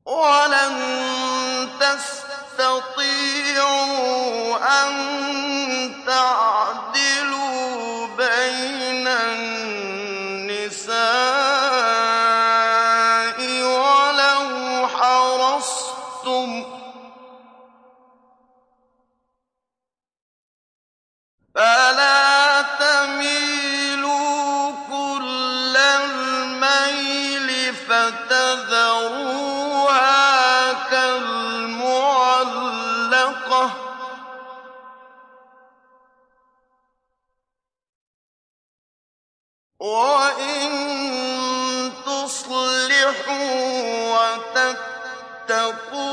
وَلَن تَسْتَطِيعُوا أَن تَعْدِلُوا بَيْنَ النِّسَاءِ وَلَوْ حَرَصْتُمْ ۖ فَلَا تَمِيلُوا كُلَّ الْمَيْلِ فَتَذَرُوهَا كَالْمُعَلَّقَةِ ۚ وَإِن تُصْلِحُوا وَتَتَّقُوا